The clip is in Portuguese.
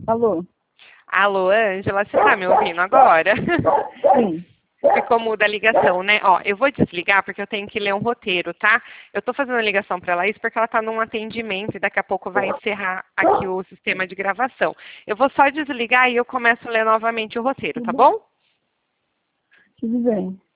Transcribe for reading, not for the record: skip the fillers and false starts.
Alô? Alô, Ângela, você tá me ouvindo agora? Sim. Ficou muda a ligação, né? Ó, eu vou desligar porque eu tenho que ler um roteiro, tá? Eu tô fazendo a ligação pra Laís porque ela tá num atendimento e daqui a pouco vai encerrar aqui o sistema de gravação. Eu vou só desligar e eu começo a ler novamente o roteiro, tá bom? Tudo bem.